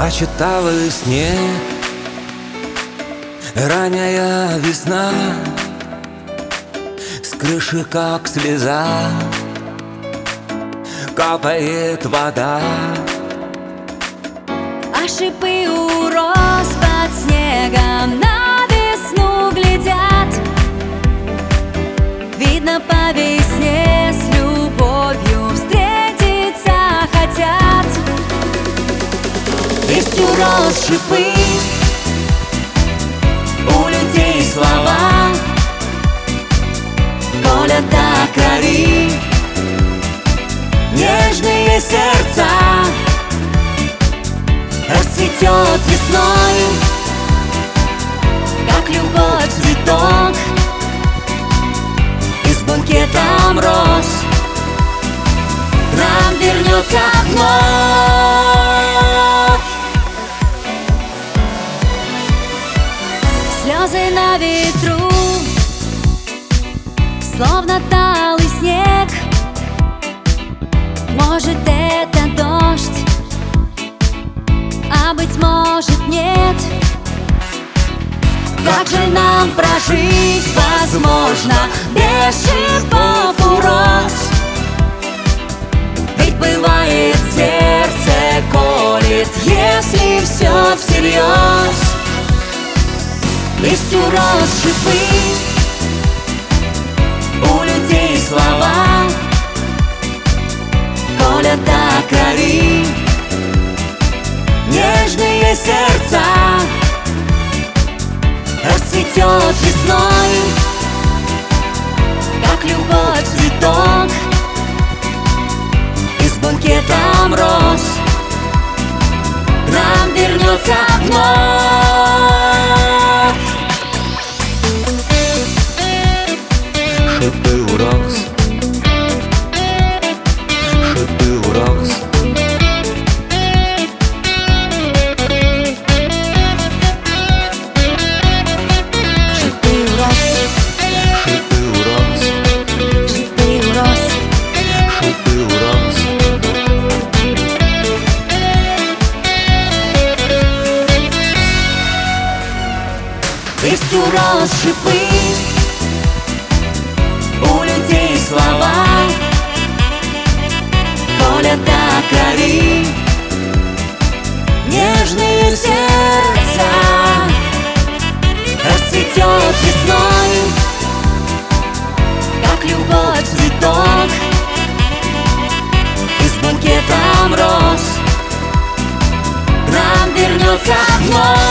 Плачет талый снег, ранняя весна, с крыши как слеза капает вода. А шипы у роз под снегом на весну глядят. Видно, по весне с любовью встретиться хотят. Есть у роз шипы, у людей слова, колят до крови нежные сердца. Расцветет весной, как любовь цветок, и с букетом роз к нам вернется вновь. Слезы на ветру, словно талый снег. Может, это дождь, а быть может, нет. Как же нам прожить, возможно, без шипов у роз? Ведь бывает, сердце колет, если все всерьез. Есть у роз шипы, у людей слова, колят до крови нежные сердца. Расцветет весной, как любовь цветок, и с букетом роз к нам вернется вновь. Шипы у роз, шипы у роз. Есть у роз шипы, у людей слова, колят до крови нежные сердца. Расцветет весной, как любовь цветок, и с букетом роз к нам вернется вновь.